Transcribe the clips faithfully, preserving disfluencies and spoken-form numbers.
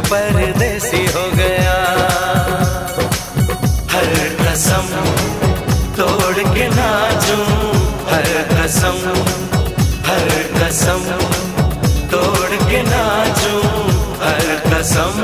परदेसी हो गया। हर कसम तोड़ के नाचूं, हर कसम हर कसम तोड़ के नाचूं, हर कसम।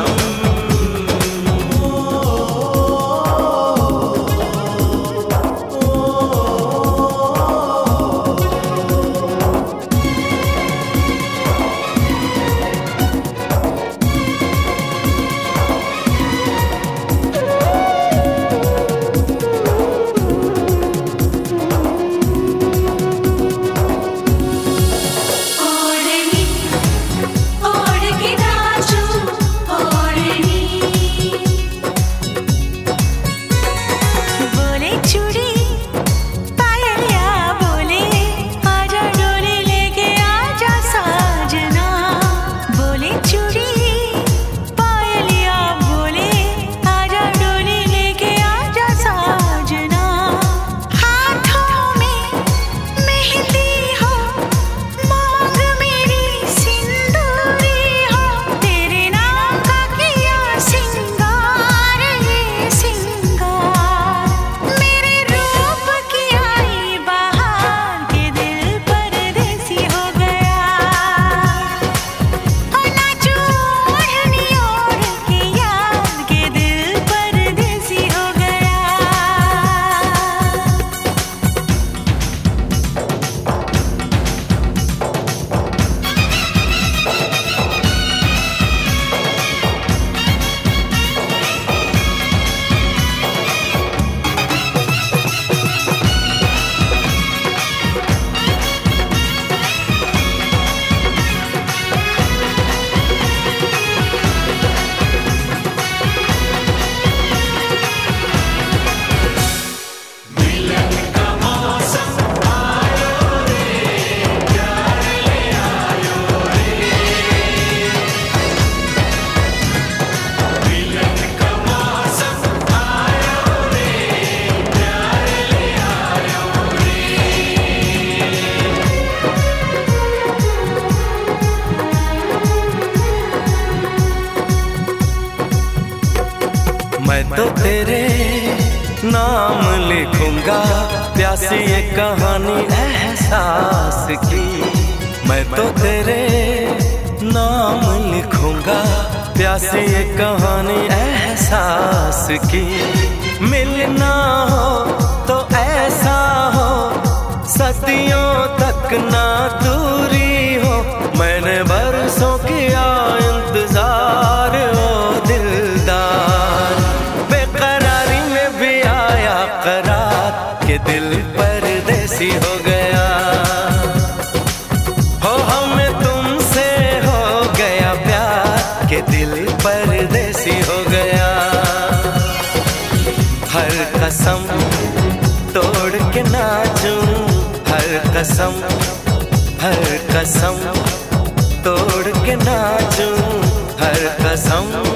मैं तो तेरे नाम लिखूंगा प्यासी ये कहानी एहसास की। मैं तो तेरे नाम लिखूंगा प्यासी ये कहानी एहसास की। मिलना हो तो ऐसा हो सदियों तक ना दूरी हो। मैंने बरसों किया इंतजार ओ दिलदार, बेकरारी में भी आया करार के दिल परदेसी हो गया। हो हमें तुमसे हो गया प्यार के दिल परदेसी हो गया। हर कसम तोड़ के नाचूं, हर कसम हर कसम तोड़ के नाचूं, हर कसम।